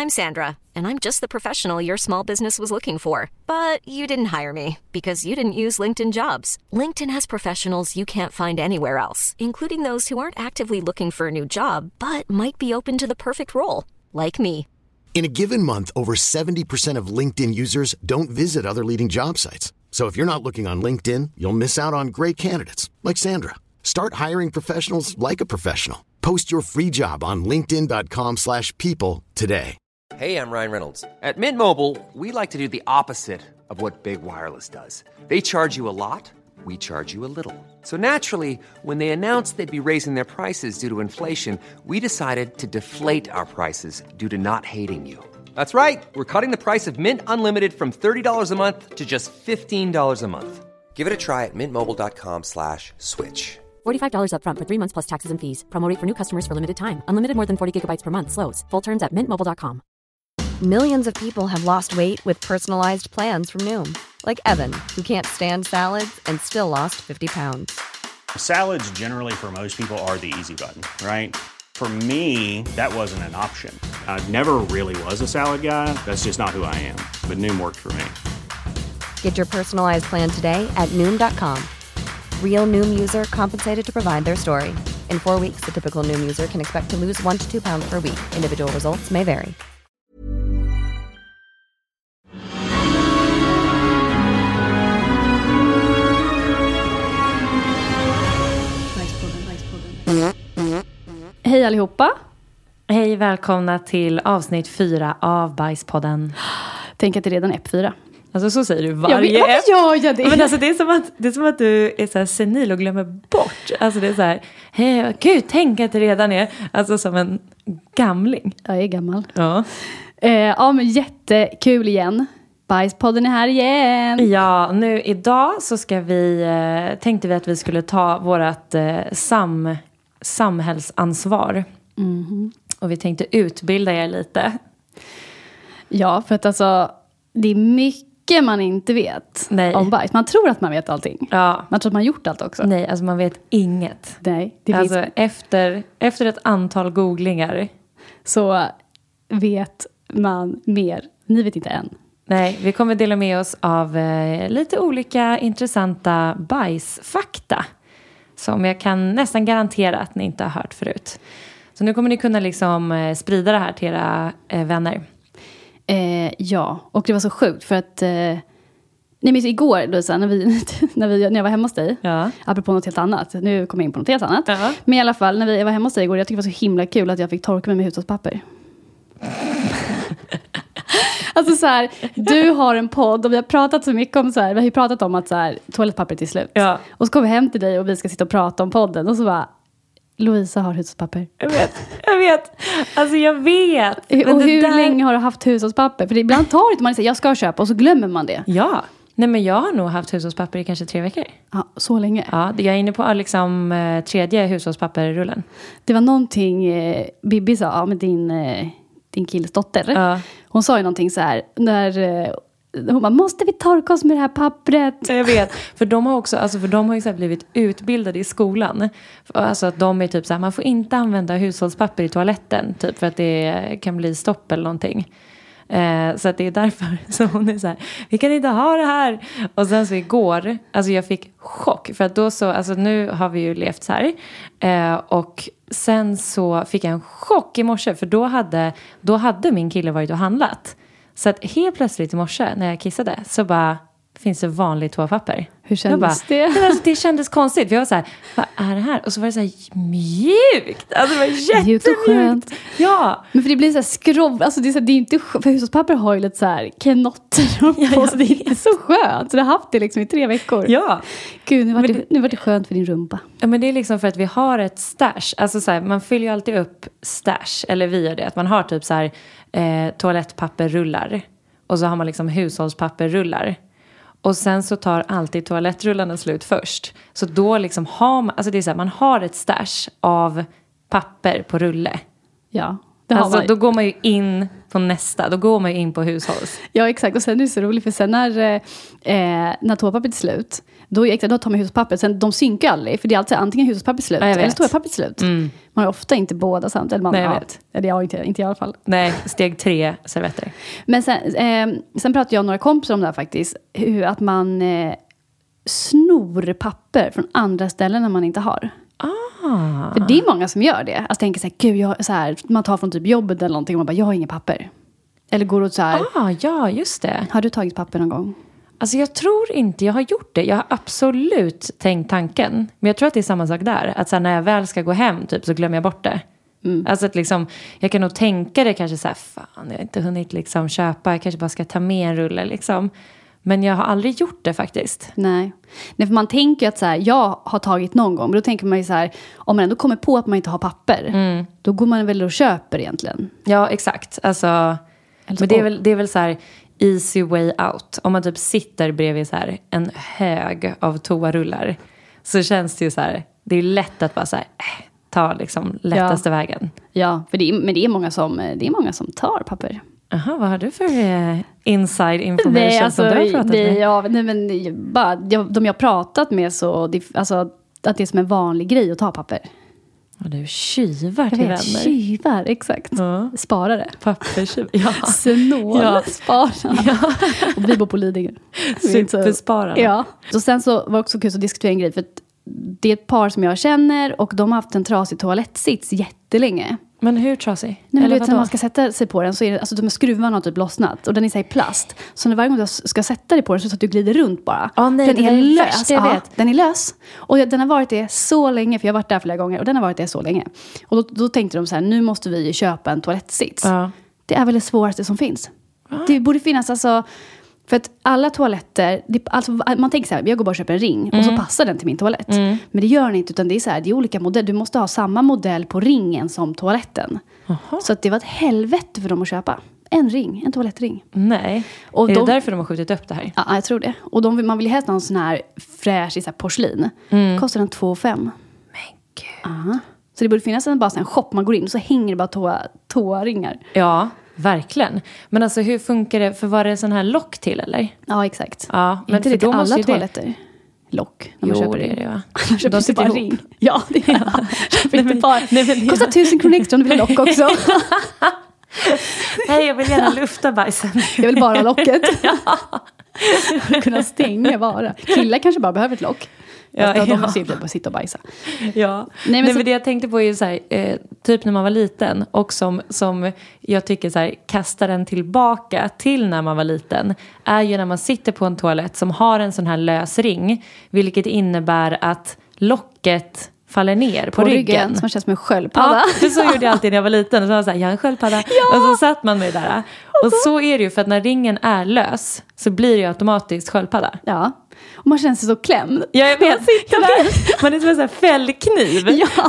I'm Sandra, and I'm just the professional your small business was looking for. But you didn't hire me because you didn't use LinkedIn Jobs. LinkedIn has professionals you can't find anywhere else, including those who aren't actively looking for a new job, but might be open to the perfect role, like me. In a given month, over 70% of LinkedIn users don't visit other leading job sites. So if you're not looking on LinkedIn, you'll miss out on great candidates like Sandra. Start hiring professionals like a professional. Post your free job on linkedin.com/people today. Hey, I'm Ryan Reynolds. At Mint Mobile, we like to do the opposite of what Big Wireless does. They charge you a lot, we charge you a little. So naturally, when they announced they'd be raising their prices due to inflation, we decided to deflate our prices due to not hating you. That's right. We're cutting the price of Mint Unlimited from $30 a month to just $15 a month. Give it a try at mintmobile.com/switch. $45 up front for 3 months plus taxes and fees. Promo rate for new customers for limited time. Unlimited more than 40 gigabytes per month. Slows full terms at mintmobile.com. Millions of people have lost weight with personalized plans from Noom. Like Evan, who can't stand salads and still lost 50 pounds. Salads generally for most people are the easy button, right? For me, that wasn't an option. I never really was a salad guy. That's just not who I am. But Noom worked for me. Get your personalized plan today at Noom.com. Real Noom user compensated to provide their story. In 4 weeks, the typical Noom user can expect to lose 1 to 2 pounds per week. Individual results may vary. Hej allihopa. Hej, välkomna till avsnitt 4 av Bajspodden. Tänk att det redan är Ep4. Alltså så säger du varje Varför gör jag det? Men alltså det är som att du är så här senil och glömmer bort. Alltså det är så här, hej, gud, tänk att det redan är. Alltså som en gamling. Jag är gammal. Ja. Ja, men jättekul igen. Bajspodden är här igen. Ja, nu idag så ska tänkte vi att vi skulle ta vårat samhällsansvar. Mm-hmm. Och vi tänkte utbilda er lite. Ja, för att alltså det är mycket man inte vet om bajs. Man tror att man vet allting. Ja. Man tror att man har gjort allt också. Nej, alltså man vet inget. Nej, det alltså finns... efter ett antal googlingar så vet man mer. Ni vet inte än. Nej, vi kommer dela med oss av lite olika intressanta bajsfakta. Som jag kan nästan garantera att ni inte har hört förut. Så nu kommer ni kunna liksom sprida det här till era vänner. Ja, och det var så sjukt för att... Ni minns igår, Louisa, när jag var hemma hos dig. Ja. Apropå något helt annat. Nu kommer jag in på något helt annat. Ja. Men i alla fall, när jag var hemma hos dig igår. Jag tycker det var så himla kul att jag fick torka mig med hushållspapper. Alltså så här, du har en podd och vi har pratat så mycket om så här, vi har ju pratat om att så här, toalettpappret är slut. Ja. Och så kommer vi hem till dig och vi ska sitta och prata om podden och så bara, Louisa har hushållspapper. Jag vet. Alltså jag vet. Och hur länge har du haft hushållspapper? För ibland tar det man säger jag ska köpa och så glömmer man det. Ja. Nej, men jag har nog haft hushållspapper i kanske 3 veckor. Ja, så länge. Ja, jag är inne på liksom 3:e hushållspapperrullen. Det var någonting Bibi sa med din killes dotter. Ja. Hon sa ju någonting så här när hon bara, måste vi torka oss med det här pappret? Jag vet, för de har också, alltså för de har ju så här blivit utbildade i skolan. Alltså att de är typ så här, man får inte använda hushållspapper i toaletten typ för att det kan bli stopp eller någonting. Så att det är därför så hon är så här, vi kan inte ha det här. Och sen så igår, alltså jag fick chock. För att då så, alltså nu har vi ju levt så här. Och sen så fick jag en chock i morse. För då hade min kille varit och handlat. Så att helt plötsligt i morse när jag kissade så bara finns det vanligt toapapper. Hur kändes det? Det kändes konstigt. För jag var så här, vad är det här? Och så var det så här mjukt. Alltså det var jättemjukt. Mjukt och skönt. Ja. Men för det blir så här skrov. Alltså det är inte för hushållspapper har ju lite så här kenotter på. Så det är inte så skönt. Så du har haft det liksom i 3 veckor. Ja. Gud, nu var det skönt för din rumpa. Ja, men det är liksom för att vi har ett stash. Alltså så här, man fyller ju alltid upp stash. Eller vi gör det. Att man har typ så här toalettpapperrullar. Och så har man liksom hushållspapperrullar. Och sen så tar alltid toalettrullarna slut först. Så då liksom har man, alltså det är så här, man har ett stash av papper på rulle. Ja. Alltså, då går man ju in på nästa. Då går man ju in på hushålls. Ja, exakt. Och sen är det så roligt. För sen när toapappret är slut. Då tar man hushållspapper. Sen de synkar aldrig. För det är alltid antingen hushållspapper slut. Eller toapapper slut. Man har ofta inte båda samtidigt. Nej, jag vet. Eller jag inte i alla fall. Nej, steg 3 servetter. Men sen pratade jag och några kompisar om det här faktiskt. Att man snor papper från andra ställen när man inte har. För det är många som gör det. Alltså tänker så här, man tar från typ jobbet eller någonting och man bara, jag har inga papper. Eller går åt så här. Ja, just det. Har du tagit papper någon gång? Alltså jag tror inte jag har gjort det. Jag har absolut tänkt tanken. Men jag tror att det är samma sak där. Att så här, när jag väl ska gå hem typ, så glömmer jag bort det. Alltså att liksom, jag kan nog tänka det kanske så här, fan jag har inte hunnit liksom köpa. Jag kanske bara ska ta med en rulle liksom. Men jag har aldrig gjort det faktiskt. Nej, för man tänker att så här, jag har tagit någon gång. Men då tänker man ju så här, om man ändå kommer på att man inte har papper. Då går man väl och köper egentligen. Ja, exakt. Alltså, men det är väl så här easy way out. Om man typ sitter bredvid så här en hög av toarullar. Så känns det ju så här, det är lätt att bara så här, ta liksom lättaste vägen. Ja, men det är många som tar papper. Aha, vad har du för inside information som du har pratat med? De jag har pratat med så att det är som en vanlig grej att ta papper. Och du tjuvar till vänner. Tjuvar, exakt. Ja. Sparare. Papperstjuv. Ja. Snålsparare. Ja. Och vi bor på Lidingö. Supersparare. Ja. Så sen så var det också kul att diskutera en grej. För att det är ett par som jag känner och de har haft en trasig toalettsits jättelänge. Men hur trasig? Nej, men när man ska sätta sig på den så är det, alltså de skruvarna har typ lossnat och den är så här i plast. Så när varje gång du ska sätta dig på den så att du glider runt bara. Nej, den är lös. Jag vet. Den är lös. Och den har varit det så länge, för jag har varit där flera gånger och den har varit det så länge. Och då tänkte de så här, nu måste vi köpa en toalettsits. Ja. Det är väl det svåraste som finns. Det borde finnas alltså. För att alla toaletter, man tänker så här, jag går bara och köper en ring och så passar den till min toalett. Men det gör den inte, utan det är så här, det är olika modeller. Du måste ha samma modell på ringen som toaletten. Så att det var ett helvete för dem att köpa. En toalettring. Nej, och är det därför de har skjutit upp det här? Ja, jag tror det. Och man vill helst ha en sån här fräsch i så här porslin. Kostar den 2,5. Men gud. Så det borde finnas bara en shop, man går in och så hänger det bara toaringar. Ja. Verkligen. Men alltså hur funkar det? För var det sån här lock till eller? Ja, exakt. Ja, men inte för det då alla måste toaletter. Lock. Jo, det är det va? De köper bara ring. Ja, det är det. Kostar 1,000 kronor extra om du vill ha lock också. Nej, jag vill gärna lufta bajsen. Jag vill bara ha locket. För att kunna stänga bara. Killar kanske bara behöver ett lock. De måste bara sitta och bajsa. Ja. Nej, men det jag tänkte på är ju så här, typ när man var liten och som jag tycker så här, kastar den tillbaka till när man var liten är ju när man sitter på en toalett som har en sån här lös ring, vilket innebär att locket faller ner på ryggen. Som känns som en sköldpadda. Ja, för så gjorde jag alltid när jag var liten. Och så var jag så här, jag har en sköldpadda. Ja! Och så satt man med det där. Och så är det ju, för att när ringen är lös så blir det ju automatiskt sköldpadda. Ja. Och man känner sig så klämd. Ja, jag vet. Man är som en sån här fällkniv. Ja.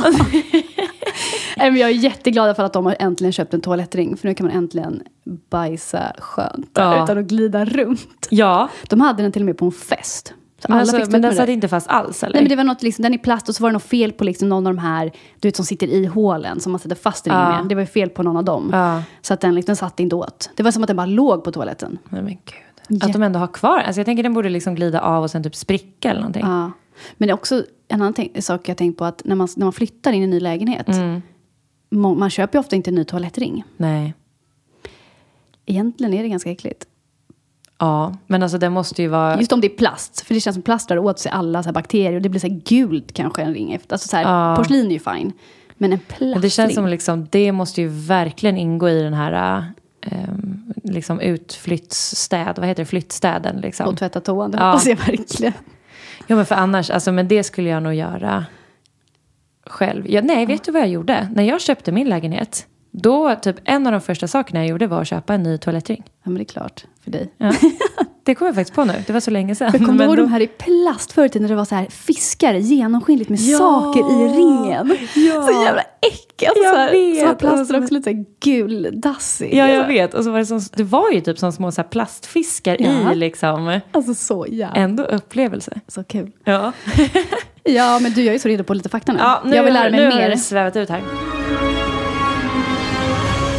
Men jag är jätteglad för att de har äntligen köpt en toalettring. För nu kan man äntligen bajsa skönt utan att glida runt. Ja. De hade den till och med på en fest. Men den satt inte fast alls, eller? Nej, men det var något liksom, den är plast och så var det något fel på liksom någon av de här, du vet, som sitter i hålen som man sätter fast ringen med. Det var ju fel på någon av dem. Så att den satt inte åt. Det var som att den bara låg på toaletten. Nej, men gud. Att de ändå har kvar. Alltså jag tänker den borde liksom glida av och sen typ spricka eller någonting. Ja. Men det är också en annan sak jag tänkt på, att när man flyttar in i en ny lägenhet, man köper ju ofta inte en ny toalettring. Nej. Egentligen är det ganska äckligt. Ja, men alltså det måste ju vara... Just om det är plast. För det känns som plast drar åt sig alla så här bakterier. Och det blir så här gult kanske en ring efter. Alltså så här, porslin är ju fine. Men en plastring. Det känns som liksom, det måste ju verkligen ingå i den här liksom utflyttsstäd. Vad heter det? Flyttstäden liksom. Och tvätta toan, det hoppas jag verkligen. Ja, men för annars, alltså, men det skulle jag nog göra själv. Nej, vet du vad jag gjorde? När jag köpte min lägenhet, då typ en av de första sakerna jag gjorde var att köpa en ny toalettring. Ja, men det är klart för dig. Ja. Det kommer jag faktiskt på nu. Det var så länge sedan. Jag kommer ihåg de här i plast förut när det var så här fiskar genomskinligt med saker i ringen. Ja. Så jävla äckligt. Jag vet. Så var plasten också lite så här guldassig. Ja, jag vet. Och så var det var ju typ som små så här plastfiskar i liksom. Alltså så jävla. Ändå upplevelse. Så kul. Ja. Ja, men jag är så redo på lite fakta nu. Ja, jag vill lära mig mer. Nu har det svävat ut här.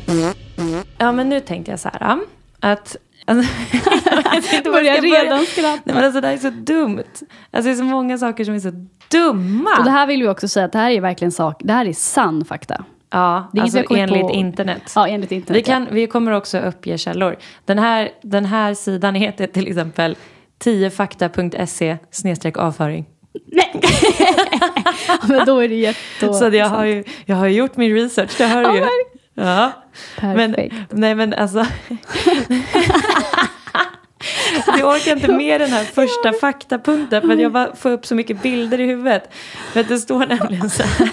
Ja, men nu tänkte jag så här att... Alltså, börjar redan skratta. Nej, men alltså, det här är så dumt. Alltså, det är så många saker som är så dumma. Och det här vill vi också säga att det här är verkligen det här är sann fakta. Ja, det är alltså enligt på internet. Ja, enligt internet. Vi kommer också uppge källor. Den här sidan heter till exempel 10fakta.se/avföring. Nej! Men då är det jättedåligt. Så jag har gjort min research, det hör du ju. Ja. Perfekt. Men alltså... Jag orkar inte med den här första faktapunkten för att jag bara får upp så mycket bilder i huvudet. För att det står nämligen så här.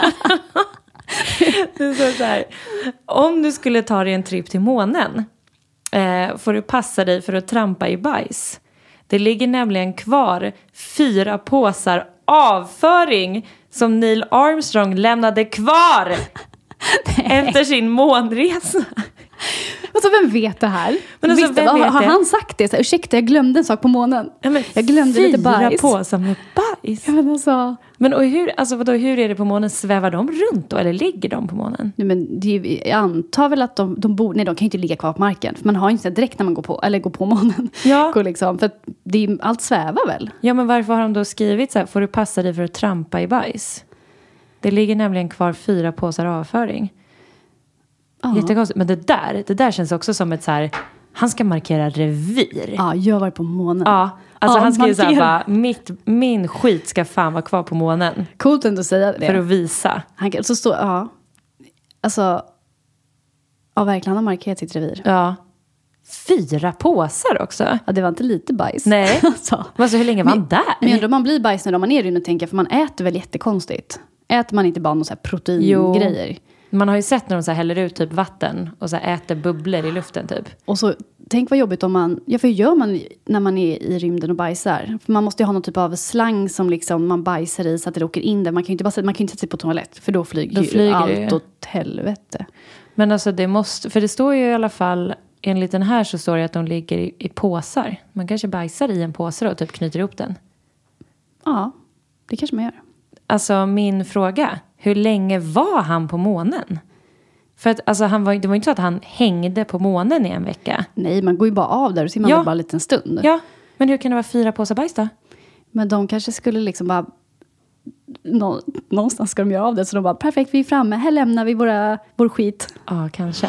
Det står så här. Om du skulle ta dig en trip till månen får du passa dig för att trampa i bajs. Det ligger nämligen kvar 4 påsar avföring som Neil Armstrong lämnade kvar efter sin månresa. Alltså, vem vet det här? Men alltså, har han sagt det? Så här, ursäkta, jag glömde en sak på månen. Ja, jag glömde lite bajs. 4 påsar med bajs? Ja, men alltså... Men och hur är det på månen? Svävar de runt då? Eller ligger de på månen? Nej, men jag antar väl att de bor... Nej, de kan ju inte ligga kvar på marken. För man har inte direkt när man går på månen. Ja. Går liksom, för att allt svävar väl? Ja, men varför har de då skrivit så här? Får du passa dig för att trampa i bajs? Det ligger nämligen kvar 4 påsar avföring. Jättekonstigt. Men det där känns också som ett så här... Han ska markera revir. Ja, jag var på månen. Ja, alltså han ska ju säga bara... Min skit ska fan vara kvar på månen. Coolt ändå att säga det. För att visa. Han kan så stå... Ja. Alltså... Ja, verkligen. Han har markerat sitt revir. Ja. 4 påsar också. Ja, det var inte lite bajs. Nej. Alltså, hur länge var han där? Men ändå man blir bajs när man är inne och tänker... För man äter väl jättekonstigt. Äter man inte bara någon så här proteingrejer? Jo. Man har ju sett när de så här häller ut typ vatten och så här äter bubblor i luften typ. Och så, tänk vad jobbigt om man... Ja, för gör man när man är i rymden och bajsar? För man måste ju ha någon typ av slang som liksom man bajsar i så att det åker in där. Man kan ju inte sätta sig på toalett, för då flyger allt åt helvete. Men alltså det måste... För det står ju i alla fall... Enligt den här så står det att de ligger i påsar. Man kanske bajsar i en påse och typ knyter ihop den. Ja, det kanske man gör. Alltså min fråga... Hur länge var han på månen? För att alltså, det var inte så att han hängde på månen i en vecka. Nej, man går ju bara av där och ser man bara en liten stund. Ja, men hur kan det vara 4 påsar bajs då? Men de kanske skulle liksom bara... Någonstans ska de göra av det. Så de bara, perfekt, vi är framme. Här lämnar vi vår skit. Ja, kanske.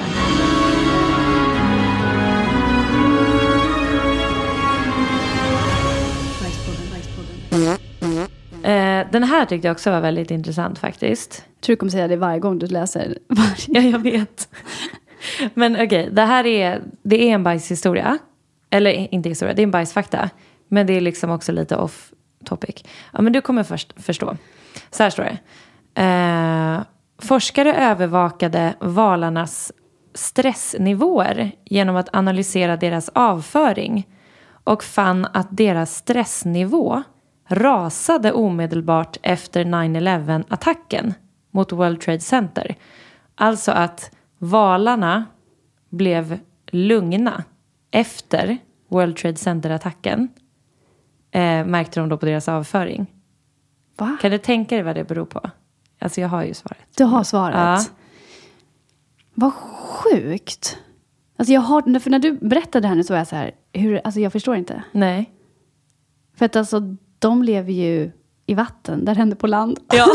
Den här tyckte jag också var väldigt intressant faktiskt. Jag tror du kommer säga det varje gång du läser. Ja, jag vet. Men okej, det är en bajshistoria. Eller inte historia, det är en bajsfakta. Men det är liksom också lite off topic. Ja, men du kommer först förstå. Så här står det. Forskare övervakade valarnas stressnivåer genom att analysera deras avföring. Och fann att deras stressnivå rasade omedelbart efter 9/11-attacken mot World Trade Center. Alltså att valarna blev lugna efter World Trade Center-attacken. Märkte de då på deras avföring. Va? Kan du tänka dig vad det beror på? Alltså jag har ju svaret. Du har svaret? Ja. Vad sjukt. Alltså för när du berättade det här nu så var jag så här, alltså jag förstår inte. Nej. För att alltså de lever ju i vatten, där händer på land. Ja.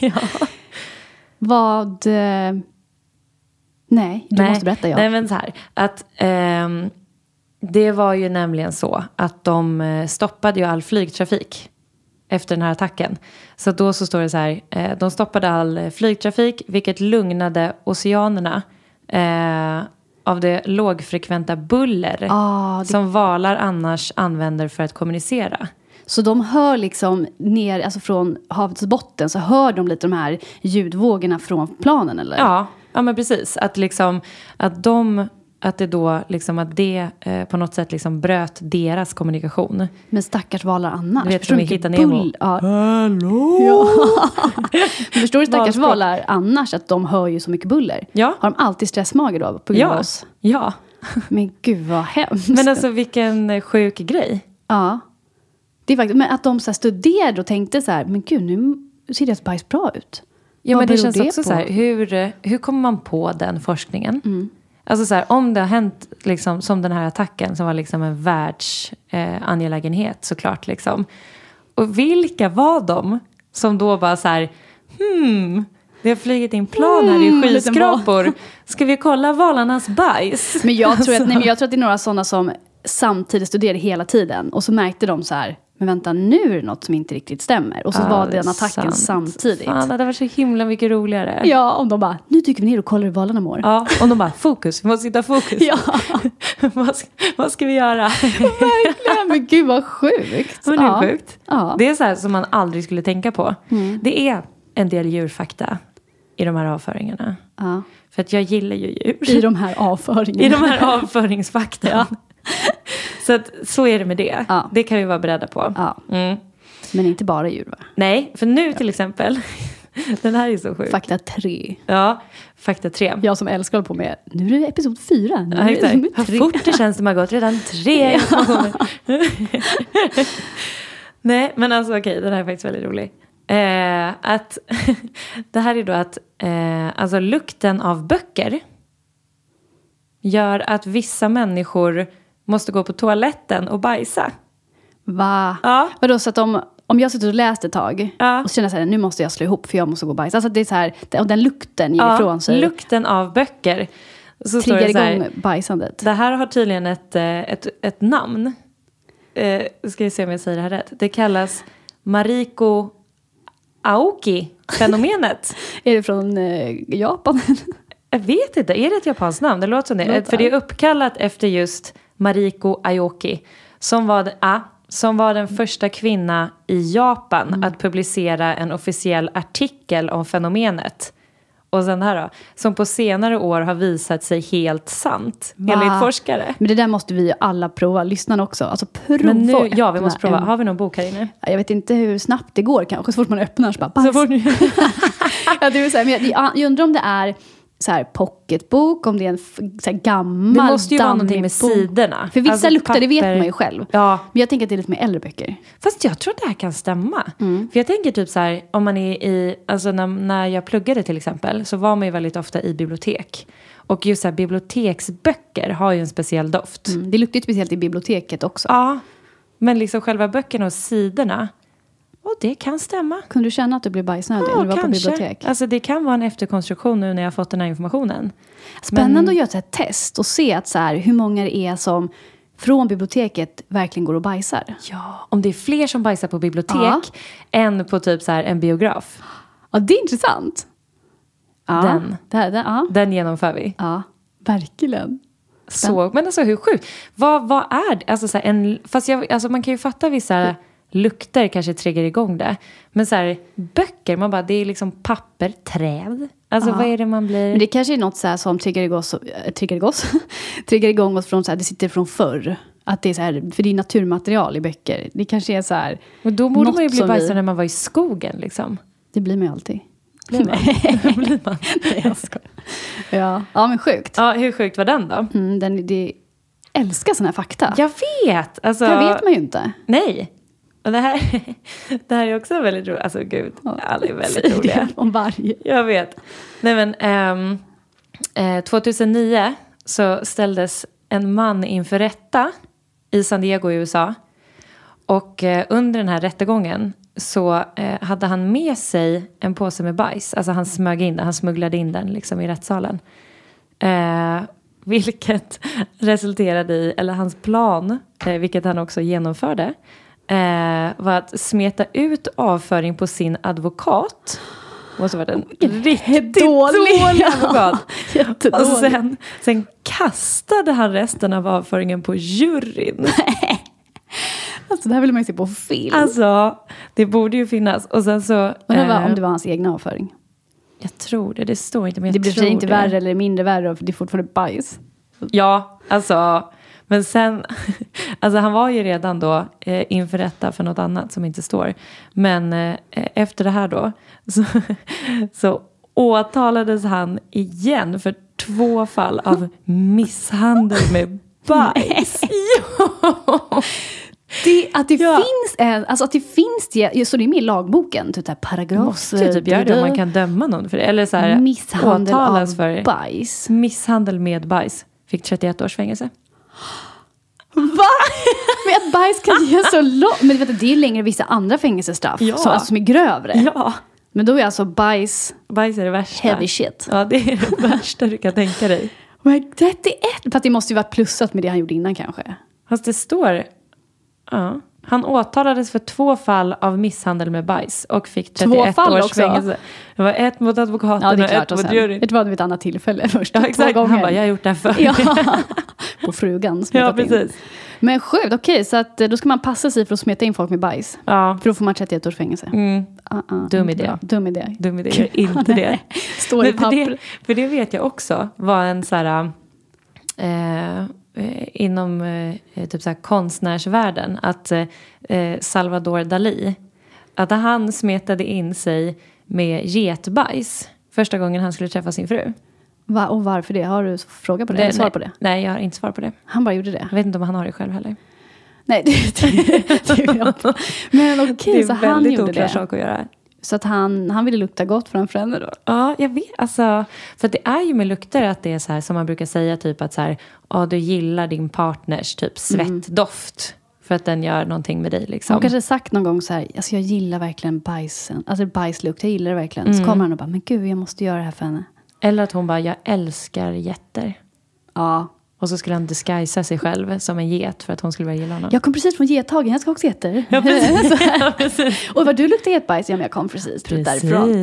Vad... Nej, du måste berätta. Ja. Nej, men så här. Att det var ju nämligen så att de stoppade ju all flygtrafik efter den här attacken. Så då så står det så här. De stoppade all flygtrafik, vilket lugnade oceanerna av det lågfrekventa buller som valar annars använder för att kommunicera. Så de hör liksom ner, alltså från havets botten så hör de lite de här ljudvågorna från planen, eller? Ja men precis. Att liksom, att det då liksom att det på något sätt liksom bröt deras kommunikation. Men stackars valar annars. Vet du hitta Nemo? Ja. Hallå! Ja. Förstår du stackars valar annars att de hör ju så mycket buller? Ja. Har de alltid stressmage då på grund av oss? Ja. Men gud vad hemskt. Men alltså vilken sjuk grej. Ja. Det är faktiskt, men att de så här studerade och tänkte så här, men gud, nu ser deras bajs bra ut. Ja, Vad men det beror känns det också på? så här, hur kommer man på den forskningen? Alltså så här, om det har hänt liksom, som den här attacken som var liksom en världsangelägenhet såklart liksom. Och vilka var de som då bara så här, det har flugit in plan här i skyskrapor. Ska vi kolla valarnas bajs? Men jag tror att det är några sådana som samtidigt studerade hela tiden. Och så märkte de så här, men vänta, nu är det något som inte riktigt stämmer. Och så var den attacken samtidigt. Fan, det var så himla mycket roligare. Ja, om de bara, nu dyker vi ner och kollar hur valarna mår. Ja, om de bara, fokus, vi måste hitta fokus. Ja. vad ska vi göra? Verkligen, men gud vad sjukt. Men det är sjukt. Ja. Det är så här som man aldrig skulle tänka på. Det är en del djurfakta i de här avföringarna. Ja. För att jag gillar ju djur. I de här avföringarna. I de här avföringsfakta. Ja. Så är det med det. Ja. Det kan vi vara beredda på. Ja. Men inte bara djur, va? Nej, för nu till exempel. Den här är så sjuk. Fakta 3. Ja, fakta 3. Jag som älskar att hålla på med, nu är det episod 4. Nu Ja, är det Hur 3. fort det känns som har gått redan 3 informationer. Nej, men alltså okej, den här är faktiskt väldigt rolig. Att det här är då att alltså lukten av böcker gör att vissa människor måste gå på toaletten och bajsa. Va? Ja. Vadå, så att om jag sitter och läst ett tag och så känner jag så här, nu måste jag slå ihop för jag måste gå och bajsa. Alltså det är så här, och den lukten ger ifrån sig. Lukten av böcker. Så triggar står det så här, igång bajsandet. det här har tydligen ett namn. Ska vi se om jag säger det här rätt. Det kallas Mariko Aoki-fenomenet. Är det från Japan? Jag vet inte, är det ett japanskt namn? Det låter som det. För det är uppkallat efter just Mariko Aoki. Som var den första kvinna i Japan att publicera en officiell artikel om fenomenet. Och sen här då, som på senare år har visat sig helt sant. Enligt forskare. Men det där måste vi alla prova, lyssnarna också. Alltså prova. Men nu, ja, vi måste prova. Har vi någon bok här inne? Jag vet inte hur snabbt det går kanske. Så fort man öppnar så bara bajs. Ja, det är så här, men jag undrar om det är så här pocketbok, om det är en så här gammal. Det måste ju vara någonting med sidorna. För vissa alltså luktar, papper. Det vet man ju själv. Ja. Men jag tänker att det är lite mer äldre böcker. Fast jag tror att det här kan stämma. För jag tänker typ så här, om man är i, alltså när jag pluggade till exempel, så var man ju väldigt ofta i bibliotek. Och just så här, biblioteksböcker har ju en speciell doft. Det luktar ju speciellt i biblioteket också. Ja, men liksom själva böckerna och sidorna, och det kan stämma. Kunde du känna att du blev bajsnödig när du var på bibliotek? Alltså det kan vara en efterkonstruktion nu när jag har fått den här informationen. Spännande att göra ett test och se att så här, hur många det är som från biblioteket verkligen går och bajsar. Ja, om det är fler som bajsar på bibliotek än på typ så här en biograf. Ja, det är intressant. Ja, Den genomför vi. Ja, verkligen. Så, men alltså hur sjukt. Vad är det? Alltså, så här, alltså man kan ju fatta vissa lukter kanske triggar igång det. Men så här, böcker, man bara, det är liksom papper, träd. Alltså vad är det man blir... Men det kanske är något så här som triggar igång oss från så här, det sitter från förr. Att det är så här, för det är naturmaterial i böcker. Det kanske är så här... Och då borde man ju bli bajsad när man var i skogen liksom. Det blir man ju alltid. Blir man? Nej, jag skojar. Ja, men sjukt. Ja, hur sjukt var den då? Det älskar såna här fakta. Jag vet! Alltså, det vet man ju inte. Nej. Och det här är också väldigt roligt. Alltså gud, alla är väldigt roliga. Om varje. Jag vet. Nej men, 2009 så ställdes en man inför rätta i San Diego i USA. Och under den här rättegången så hade han med sig en påse med bajs. Alltså han smugglade in den liksom i rättssalen. Vilket resulterade i, eller hans plan, vilket han också genomförde, var att smeta ut avföring på sin advokat. Och så var det en riktigt dålig advokat. Och sen kastade han resten av avföringen på juryn. Alltså det här vill man ju se på film. Alltså, det borde ju finnas. Och sen så... om det var hans egna avföring. Jag tror det står inte. Men det blir inte värre eller mindre värre, för det är fortfarande bajs. Ja, alltså... Men sen, alltså han var ju redan då inför rätta för något annat som inte står. Men efter det här då så åtalades han igen för 2 fall av misshandel med bajs. Ja. Att det finns en, alltså att det finns det, så det är med i lagboken, typ där paragraf. Måste typ göra det om man kan döma någon för det. Eller så här, misshandel av för bajs. Misshandel med bajs. Fick 31 års fängelse. Va? Men att bajs kan ge så långt. Men vet, det är längre vissa andra fängelsestraff som är grövre. Ja. Men då är alltså bajs är det värsta. Heavy shit. Ja, det är det värsta du kan tänka dig. Men 31, för att det måste ju varit plussat med det han gjorde innan kanske. Fast det står... Ja. Han åtalades för 2 fall av misshandel med bajs och fick 31 års fängelse. Det var 1 mot advokaten och 1 mot juryn. Det var vid ett annat tillfälle först. Ja, exakt. 2 gånger. Han bara, jag har gjort det här förr. Ja, på frugan. Ja, precis. Men sjukt, okej. Så att, då ska man passa sig för att smeta in folk med bajs. Ja. För då får man 31 års fängelse. Dum idé. Dum idé. Gör inte det. Står i papper. För det vet jag också var en så här... inom typ så här konstnärsvärlden att Salvador Dalí, att han smetade in sig med getbajs första gången han skulle träffa sin fru. Och varför det? Har du fråga på det? Svar på det? Nej, jag har inte svar på det. Han bara gjorde det. Jag vet inte om han har det själv heller. Nej, det men okej, så han gjorde det. Sak att göra. Så att han ville lukta gott framför henne då? Ja, jag vet. Alltså, för det är ju med lukter att det är så här som man brukar säga typ att så här, du gillar din partners typ svettdoft. För att den gör någonting med dig liksom. Hon kanske sagt någon gång så här, alltså jag gillar verkligen bajsen. Alltså bajslukt, jag gillar det verkligen. Så kommer han och bara, men gud jag måste göra det här för henne. Eller att hon bara, jag älskar getter. Ja. Och så skulle han disguisa sig själv som en get för att hon skulle börja gilla honom. Jag kom precis från gethagen, jag ska också getter. Ja, precis. Ja, precis. Och vad du luktar getbajs, ja men jag kom precis därifrån.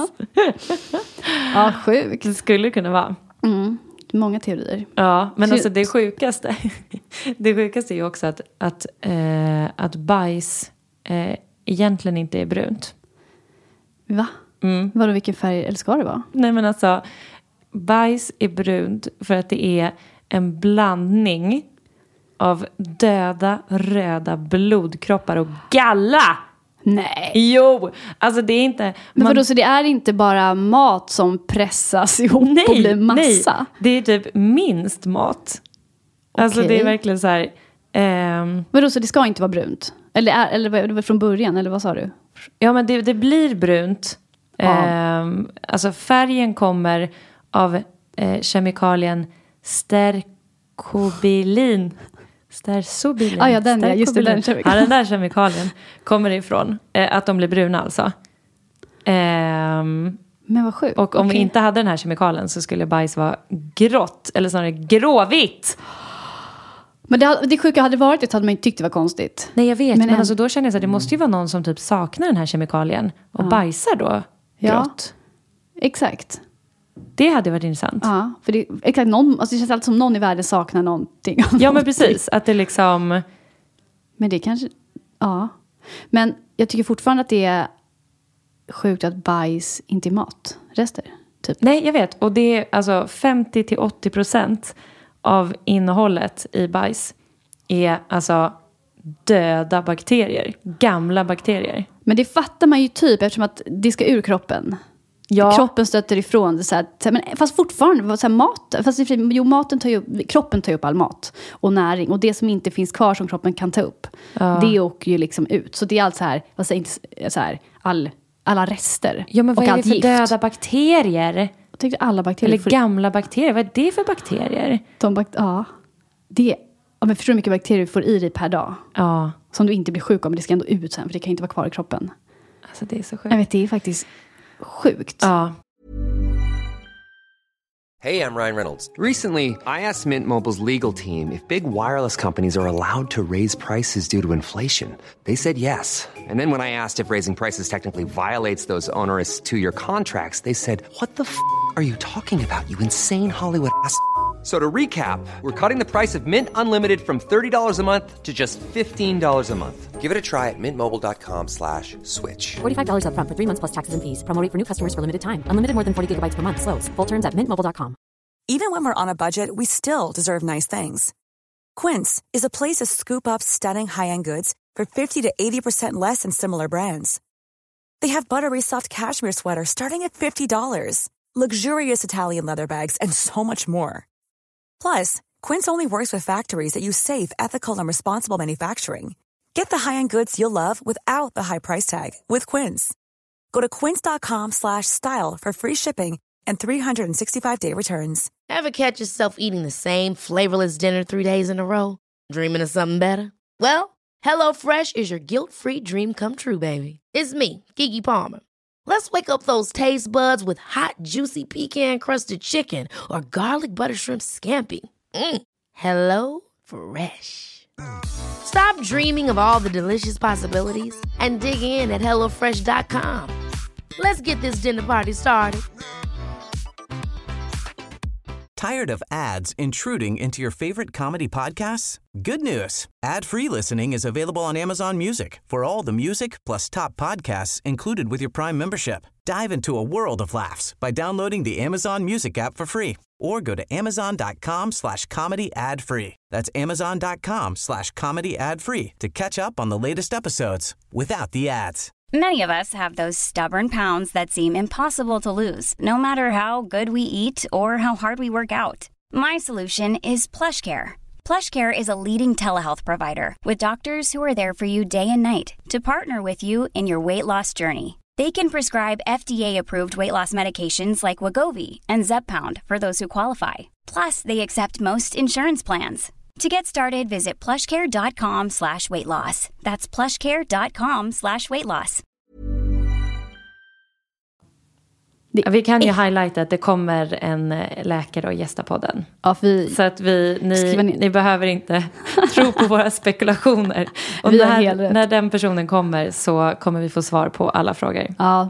Ja, sjukt. Det skulle kunna vara. Många teorier. Ja, men alltså det sjukaste är ju också att bajs egentligen inte är brunt. Va? Vadå, vilken färg, eller ska det vara? Nej men alltså, bajs är brunt för att det är en blandning av döda röda blodkroppar och galla. Nej. Jo, alltså det är inte... Men vadå, så det är inte bara mat som pressas ihop och blir massa? Nej, det är typ minst mat. Alltså det är verkligen så här... Vadå, så det ska inte vara brunt? Eller var från början, eller vad sa du? Ja, men det blir brunt. Alltså färgen kommer av kemikalien stercobilin. Stercobilin. Ja, den är just den kemikalien. Ja, den där kemikalien kommer ifrån att de blir bruna alltså. Men vad sjukt. Och om vi inte hade den här kemikalien så skulle bajs vara grått eller snarare gråvitt. Men det sjuka hade varit det, hade man inte tyckt det var konstigt. Nej, jag vet. Men alltså, då känner jag att det måste ju vara någon som typ saknar den här kemikalien och bajsar då grått. Exakt. Det hade varit intressant. Ja, för det, exakt, det känns alltid som någon i världen saknar någonting. Ja, men precis. Att det liksom... Men det kanske... Ja. Men jag tycker fortfarande att det är sjukt att bajs inte är matrester. Typ. Nej, jag vet. Och det är alltså 50-80% av innehållet i bajs är alltså döda bakterier. Gamla bakterier. Men det fattar man ju typ eftersom att det ska ur kroppen. Ja. Kroppen stöter ifrån det så här, men fast fortfarande så här, kroppen tar upp all mat och näring och det som inte finns kvar som kroppen kan ta upp det åker ju liksom ut. Så det är allt så här, vad säger inte så här, alla rester. Ja, men vad är det för gift. döda bakterier? Jag tänkte alla bakterier. Eller gamla bakterier. Vad är det för bakterier? Men förstår du hur mycket bakterier du får i dig per dag? Ja. Som du inte blir sjuk av, men det ska ändå ut sen för det kan inte vara kvar i kroppen. Alltså det är så sjukt. Jag vet, det är faktiskt sjukt. Ja. Hey, I'm Ryan Reynolds. Recently, I asked Mint Mobile's legal team if big wireless companies are allowed to raise prices due to inflation. They said yes. And then when I asked if raising prices technically violates those onerous 2-year contracts, they said, "What the f*** are you talking about, you insane Hollywood ass?" So to recap, we're cutting the price of Mint Unlimited from $30 a month to just $15 a month. Give it a try at mintmobile.com/switch. $45 up front for 3 months plus taxes and fees. Promo rate for new customers for limited time. Unlimited more than 40 gigabytes per month. Slows full terms at mintmobile.com. Even when we're on a budget, we still deserve nice things. Quince is a place to scoop up stunning high-end goods for 50 to 80% less than similar brands. They have buttery soft cashmere sweaters starting at $50, luxurious Italian leather bags, and so much more. Plus, Quince only works with factories that use safe, ethical, and responsible manufacturing. Get the high-end goods you'll love without the high price tag with Quince. Go to quince.com/style for free shipping and 365-day returns. Ever catch yourself eating the same flavorless dinner 3 days in a row? Dreaming of something better? Well, HelloFresh is your guilt-free dream come true, baby. It's me, Keke Palmer. Let's wake up those taste buds with hot, juicy pecan-crusted chicken or garlic butter shrimp scampi. Hello Fresh. Stop dreaming of all the delicious possibilities and dig in at HelloFresh.com. Let's get this dinner party started. Tired of ads intruding into your favorite comedy podcasts? Good news. Ad-free listening is available on Amazon Music for all the music plus top podcasts included with your Prime membership. Dive into a world of laughs by downloading the Amazon Music app for free or go to amazon.com/comedy ad-free. That's amazon.com/comedy ad-free to catch up on the latest episodes without the ads. Many of us have those stubborn pounds that seem impossible to lose, no matter how good we eat or how hard we work out. My solution is PlushCare. PlushCare is a leading telehealth provider with doctors who are there for you day and night to partner with you in your weight loss journey. They can prescribe FDA-approved weight loss medications like Wegovy and Zepbound for those who qualify. Plus, they accept most insurance plans. To get started, visit plushcare.com/weightloss. That's plushcare.com/weightloss. Vi kan ju highlighta att det kommer en läkare och gästa podden. Ja, så att ni behöver inte tro på våra spekulationer. Och när den personen kommer så kommer vi få svar på alla frågor. Ja.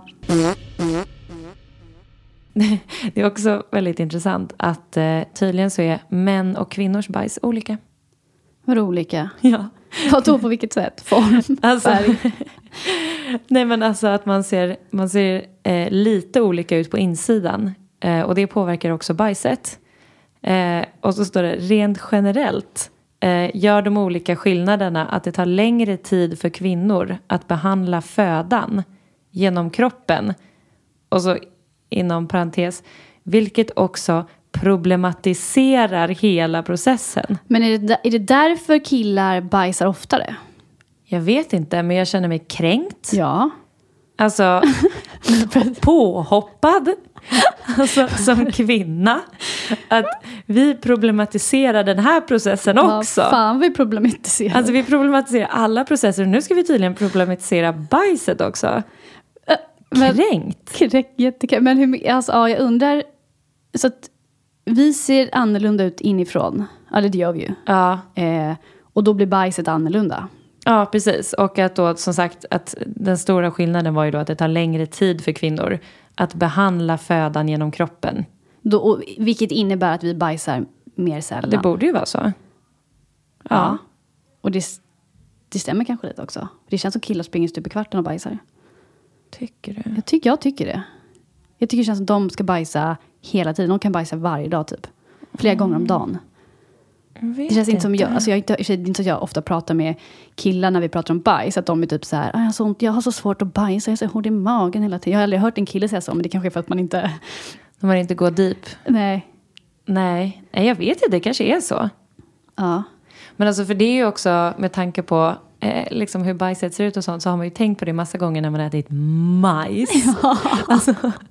Det är också väldigt intressant att tydligen så är män och kvinnors bajs olika. Var olika? Ja. Vad då, på vilket sätt? Form, färg? Nej, men alltså att man ser lite olika ut på insidan. Och det påverkar också bajset. Och så står det rent generellt. Gör de olika skillnaderna att det tar längre tid för kvinnor att behandla födan genom kroppen. Och så inom parentes, vilket också problematiserar hela processen. Men är det därför killar bajsar oftare? Jag vet inte, men jag känner mig kränkt. Ja. Alltså, påhoppad. Alltså, som kvinna. Att vi problematiserar den här processen också. Vad fan vi problematiserar? Alltså, vi problematiserar alla processer. Nu ska vi tydligen problematisera bajset också. Kränkt. Jättekränkt. Men hur, alltså, ja, jag undrar. Så att vi ser annorlunda ut inifrån. Ja, det gör vi ju. Ja. Och då blir bajset annorlunda. Ja, precis. Och att då, som sagt, att den stora skillnaden var ju då att det tar längre tid för kvinnor att behandla födan genom kroppen. Då, vilket innebär att vi bajsar mer sällan. Det borde ju vara så. Ja. Och det stämmer kanske lite också. Det känns som killar springer stup i kvarten och bajsar. Tycker du? Jag tycker det. Jag tycker det känns som de ska bajsa hela tiden. De kan bajsa varje dag typ. Flera gånger om dagen. Det känns inte som jag. Alltså det är inte så jag ofta pratar med killar när vi pratar om bajs. Att de är typ så här. Jag har så svårt att bajsa. Jag är så hård i magen hela tiden. Jag har aldrig hört en kille säga så. Men det kanske är för att man inte. Man inte går deep. Nej, jag vet inte. Det kanske är så. Ja. Men alltså för det är ju också med tanke på liksom hur bajset ser ut och sånt. Så har man ju tänkt på det massa gånger när man ätit majs. Ja. Alltså,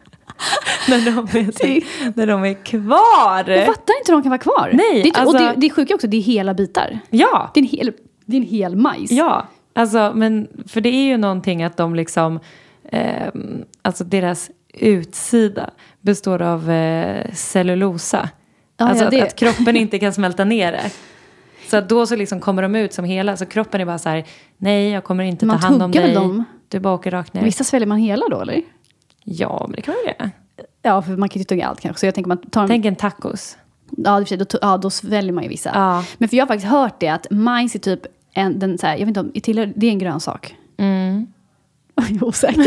när de är kvar. Jag fattar inte hur de kan vara kvar. Nej, och det är sjuka också, det är hela bitar. Ja. Det är en hel majs. Ja, alltså, men för det är ju någonting att de liksom alltså deras utsida består av cellulosa. Ja, alltså att kroppen inte kan smälta ner det. Så då så liksom kommer de ut som hela. Så kroppen är bara så här, nej, jag kommer inte ta hand om dig. Dem. Du bara åker rakt ner. Vissa sväljer man hela då, eller? Ja, men det kan man göra. Ja, för man kan ju tugga allt kanske. Så jag tänker man tar tänk en tacos. Ja, då sväljer man ju vissa. Ja. Men för jag har faktiskt hört det att majs är typ så här, jag vet inte om det är en grönsak. Jag är osäker.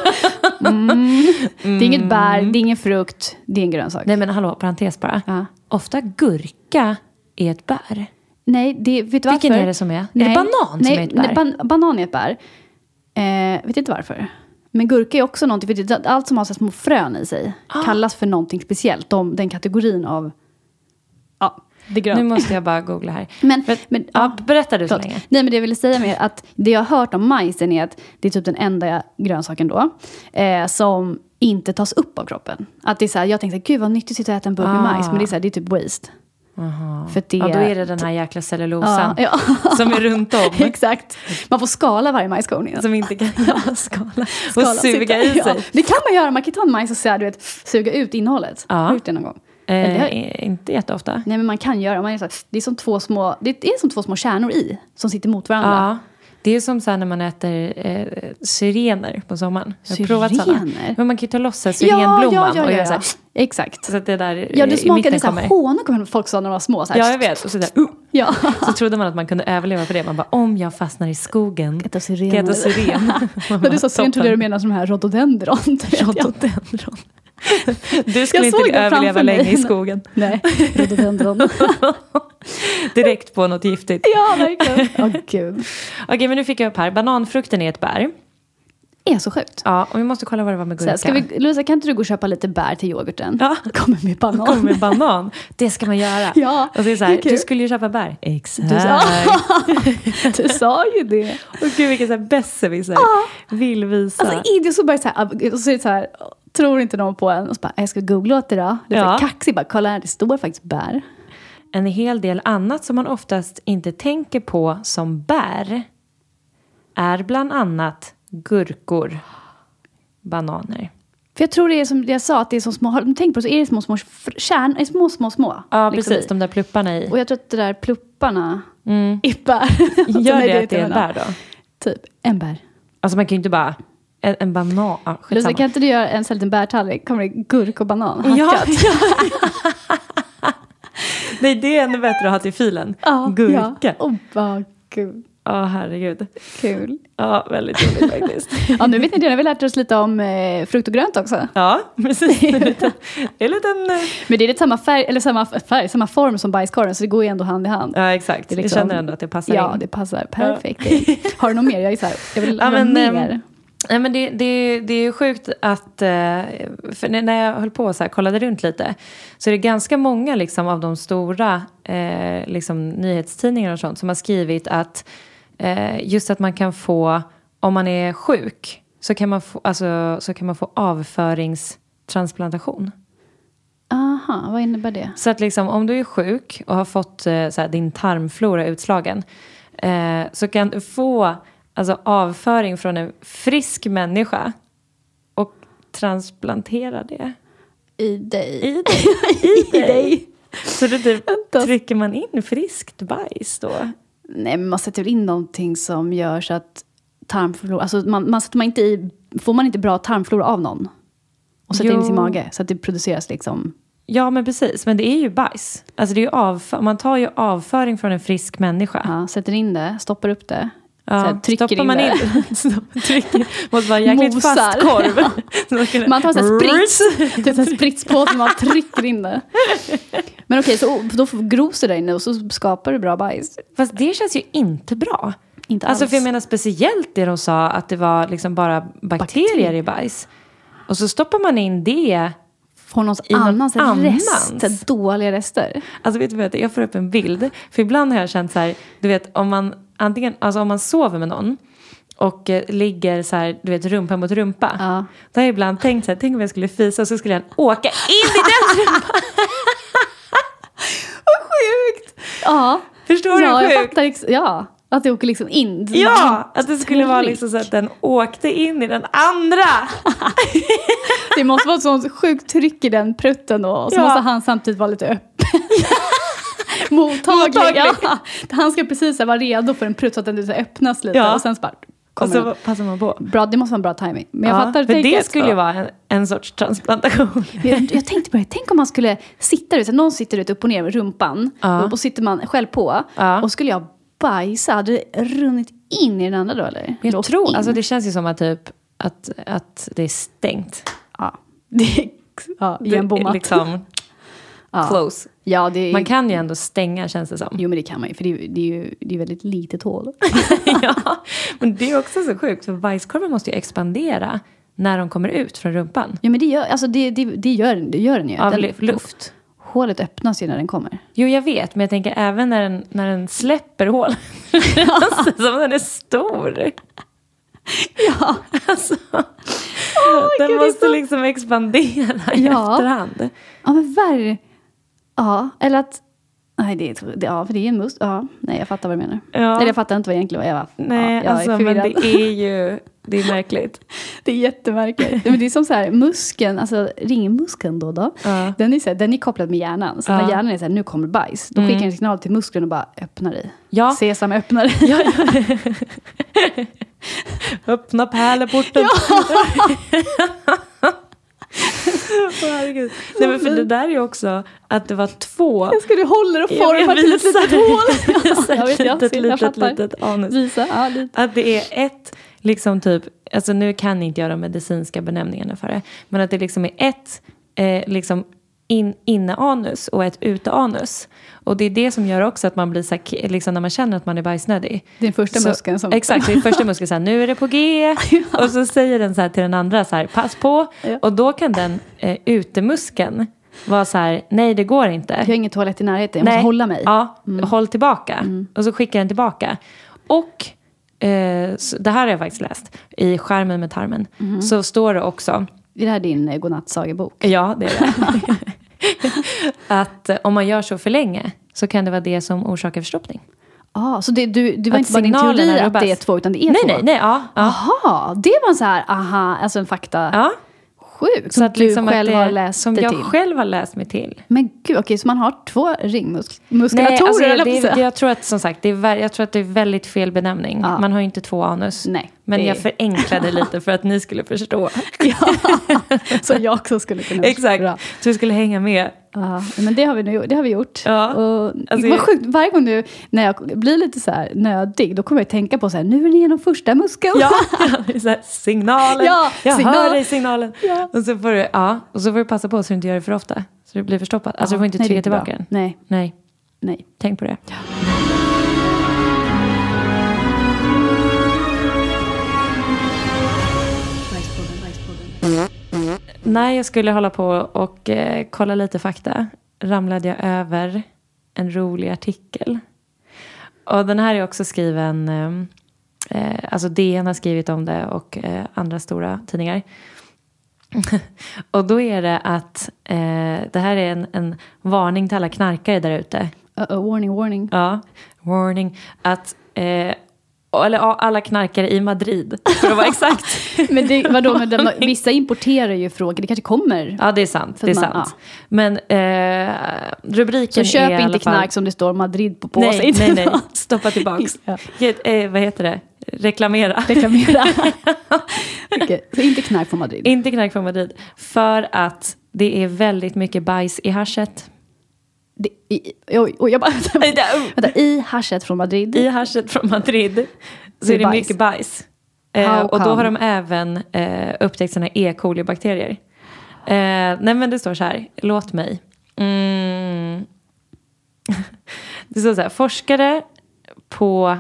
Det är inget bär, det är ingen frukt, det är en grönsak. Nej, men hallå, parentes bara. Ja. Ofta gurka är ett bär. Nej, vet du varför? Vilken är det som är? Nej, är det banan som är ett bär? Nej, banan är ett bär. Vet inte varför. Men gurka är också någonting, för allt som har så små frön i sig kallas för någonting speciellt. Den kategorin av... Ja. Det är grönt. Nu måste jag bara googla här. Men berätta du så länge. Nej, men det jag ville säga med att det jag har hört om majsen är att det är typ den enda grönsaken då som inte tas upp av kroppen. Att det är så här, jag tänkte, gud vad nyttigt att äta en burk med majs, men det är så här, det är typ waste. För det, då är det den här jäkla cellulosan som är runt om. Exakt. Man får skala varje majskorn innan. Som inte kan skala och suga i sig. Ja. Det kan man göra. Man kan ta en majs och så här, du vet, suga ut innehållet. Ja. Har du gjort det någon gång? Inte jätteofta. Nej, men man kan göra. Det är som två små kärnor i som sitter mot varandra. Ja. Det är som så här när man äter syrener på sommaren. Jag har provat sådana. Men man kan ju ta loss syrenblomman och göra så här. Exakt. Så att det där det smakade så här honung kommer folk sa när de var små. Så här. Ja, jag vet. Och så där, så trodde man att man kunde överleva för det. Man bara, om jag fastnar i skogen. Äta syren. Men du sa syren, trodde du menar som de här rhododendron. Rhododendron. Du skulle inte överleva länge i skogen. Nej, rhododendron. Direkt på något giftigt. Ja, verkligen. Gud. Okej, men nu fick jag upp här. Bananfrukten är ett bär. Är så sjukt. Ja, och vi måste kolla vad det var med gurka. Luisa, kan inte du gå och köpa lite bär till yoghurten? Ja. Kommer med banan. Det ska man göra. Ja, och det är så här, du skulle ju köpa bär. Exakt. Du sa ju det. Och gud, vilken så här besserwisser vill visa. Alltså, det är så bara så här, och så är det så här, tror inte någon på en och så bara, jag ska googla åt det då. Det är så kaxigt, bara kolla här, det står faktiskt bär. En hel del annat som man oftast inte tänker på som bär är bland annat gurkor, bananer. För jag tror det är som jag sa, att det är som små, har du tänkt på det, så är det små kärn, små. Ja, liksom precis, de där plupparna i. Och jag tror att det där plupparna är bär. Gör det att det är en bär då? Typ, en bär. Alltså man kan ju inte bara, en banan. Lucia, kan inte du göra en liten bärtallrik? Kommer det gurk och banan hackat? Nej, det är ännu bättre att ha till filen. Gurka. Gud. Herregud. Kul. Ja, väldigt roligt faktiskt. Ja, nu vet ni det. Vi har lärt oss lite om frukt och grönt också. Ja, precis. Det är lite Men det är lite samma färg, eller samma form som bajskorven, så det går ju ändå hand i hand. Ja, exakt. Det liksom, jag känner ändå att det passar in. Ja, det passar perfekt. Ja. Har du något mer? Jag är så här, jag vill ha mer. Nej, men det är sjukt att för när jag höll på och så här, kollade runt lite, så är det ganska många liksom, av de stora liksom, nyhetstidningar och sånt som har skrivit att just att man kan få, om man är sjuk, så kan man få avföringstransplantation. Aha, vad innebär det? Så att liksom, om du är sjuk och har fått så här, din tarmflora utslagen, så kan du få avföring från en frisk människa och transplantera det i dig. I dig. Så då typ, trycker man in friskt bajs då? Nej, men man sätter väl in någonting som gör så att tarmflora, alltså får man inte bra tarmflora av någon och sätter in i sin mage så att det produceras liksom. Ja, men precis, men det är ju bajs. Alltså det är ju man tar ju avföring från en frisk människa. Ja, sätter in det, stoppar upp det. Ja, stoppar man in det. Måste vara jäkligt fast korv. Man tar en sprits på som man trycker in det. Men okej, så då gros det där inne och så skapar du bra bajs. Fast det känns ju inte bra. Inte alls. Alltså för jag menar speciellt det de sa, att det var liksom bara bakterier i bajs. Och så stoppar man in det från någon annans rest, dåliga rester. Alltså vet du vad, jag får upp en bild. För ibland har jag känt så här, du vet, om man sover med någon och ligger så här, du vet, rumpa mot rumpa. Ja. Då har jag ibland tänkt så här, tänk om jag skulle fisa och så skulle jag åka in i den rumpan. Vad sjukt! Ja. Förstår du hur sjukt? Jag fattar, ja. Att det åker liksom in. Ja, att det skulle vara liksom så att den åkte in i den andra. Det måste vara ett sånt sjukt tryck i den prutten då. Och så måste han samtidigt vara lite öppen. Mottaglig. Ja. Han ska precis vara redo för en prutt så att den öppnas lite. Ja. Och sen bara kommer och så passar man på. Bra, det måste vara en bra timing. Men jag fattar för det skulle ju vara en sorts transplantation. Jag tänkte på det. Tänk om man skulle sitta ut. Någon sitter ut upp och ner med rumpan. Och sitter man själv på. Och skulle jag bajsa, hade det runnit in i den andra då, eller? Jag tror, alltså det känns ju som att typ att det är stängt. Ja, det är igenbommat. Liksom close. Ja, man kan ju ändå stänga, känns det som. Jo, men det kan man ju, för det är väldigt litet hål. Ja, men det är också så sjukt, för bajskorven måste ju expandera när de kommer ut från rumpan. Ja, men det gör den ju. Av luft. hålet öppnas ju när den kommer. Jo, jag vet. Men jag tänker även när den släpper hålet. Som den är stor. Ja. Alltså, den måste liksom expandera i efterhand. Ja, men ja, eller att... Nej, för det är en mus. Ja, nej, jag fattar vad du menar. Ja. Eller jag fattar inte vad egentligen jag var. Nej, jag alltså, men det är märkligt. Det är jättemärkligt. Men det är som så här, muskeln, alltså ringmuskeln då. Den är kopplad med hjärnan. Så när hjärnan är så här, nu kommer bajs. Då skickar en signal till muskeln och bara, öppna dig. Ja. Sesam, öppna dig. Ja. Öppna pärleporten. Ja. Nej, men för det där är ju också att det var 2. Jag ska du hålla och forma till ett litet hål. litet anus. Visa. Ja, lite. Att det är ett liksom typ, alltså nu kan ni inte göra medicinska benämningarna för det, men att det liksom är ett liksom inneanus och ett uteanus. Och det är det som gör också att man blir så här, liksom när man känner att man är bajsnödig. Det är första muskeln som... Exakt, det är första muskeln så här, nu är det på G. Och så säger den så här till den andra så här, pass på. Ja. Och då kan den utemuskeln vara så här, nej det går inte. Jag har ingen toalett i närheten, jag måste hålla mig. Ja, håll tillbaka. Och så skickar den tillbaka. Och det här har jag faktiskt läst i Skärmen med tarmen. Så står det också... Är det här din godnattsagebok? Ja, det är det. Att om man gör så för länge så kan det vara det som orsakar förstoppning. Så det var inte bara din teori att det är 2 utan det är 2? Nej, ja. Aha, det var en så här, alltså en fakta... Ja. Sjukt, så att du liksom själv har läst som det jag till. Själv har läst mig till. Men gud, okej, så man har 2 ringmuskulatorer? Nej, alltså jag tror att som sagt, jag tror att det är väldigt fel benämning. Ja. Man har ju inte 2 anus. Nej, men jag förenklade lite för att ni skulle förstå. Ja, så jag också skulle kunna förstå. Exakt, så du skulle hänga med. Ja, men det har vi gjort. Ja. Och alltså, vad sjukt, varje gång nu när jag blir lite så här nödig, då kommer jag tänka på så här, nu är det genom första muskeln. Ja, så här, signalen. Ja, jag hör dig signalen. Ja. Och så får du passa på så du inte gör det för ofta. Så det blir förstoppat. Alltså du får inte trycka tillbaka den. Nej. Tänk på det. Ja. När jag skulle hålla på och kolla lite fakta ramlade jag över en rolig artikel. Och den här är också skriven, alltså DN har skrivit om det och andra stora tidningar. Och då är det att det här är en varning till alla knarkare där ute. Warning. Ja, warning. Att... eller alla knarkare i Madrid, för att vara exakt. Men vissa importerar ju frågor, det kanske kommer. Ja, det är sant. Det är sant. Ja. Men rubriken så köp är inte knark som det står Madrid på sig. Nej. Stoppa tillbaks. Ja. Vad heter det? Reklamera. Okay. Så inte knark från Madrid. Inte knark från Madrid. För att det är väldigt mycket bajs i haschet. I haschet från Madrid. I haschet från Madrid så är det mycket bajs. Och då har de även upptäckt såna E. coli-bakterier. Nej, men det står så här. Låt mig. Det står så här. Forskare på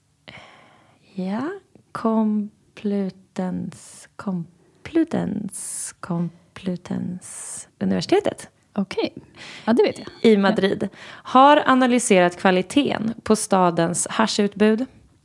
Complutense universitetet. Okej, ja det vet jag. I Madrid. Har analyserat kvaliteten på stadens haschutbud.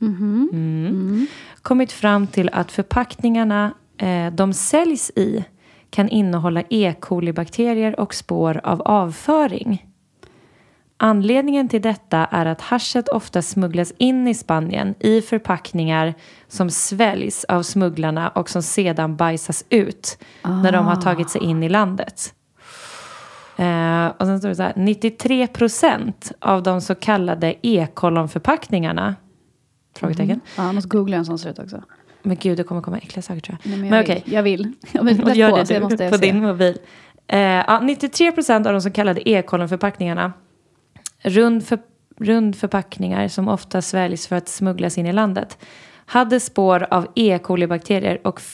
Kommit fram till att förpackningarna de säljs i kan innehålla E. coli-bakterier och spår av avföring. Anledningen till detta är att haschet ofta smugglas in i Spanien i förpackningar som sväljs av smugglarna och som sedan bajsas ut när de har tagit sig in i landet. Och sen står det så här, 93% av de så kallade E-kollonförpackningarna. Frågetecken. Ja, jag måste googla en sån ser ut också. Men gud, det kommer komma äckliga saker tror jag. Nej, men okej. Jag vill gör på, det så jag måste på din mobil. 93% av de så kallade E-kollonförpackningarna, rundförpackningar som ofta sväljs för att smugglas in i landet, hade spår av E. coli-bakterier och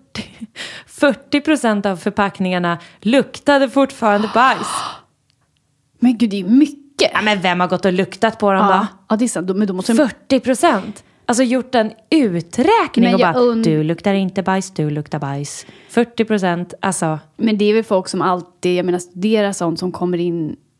40% av förpackningarna luktade fortfarande bajs. Men gud, det är mycket. Ja, men vem har gått och luktat på dem då? Ja, det är sant. Men då måste 40%. Alltså gjort en uträkning och bara, du luktar inte bajs, du luktar bajs. 40%, alltså. Men det är väl folk som alltid, jag menar, studerar sånt som kommer in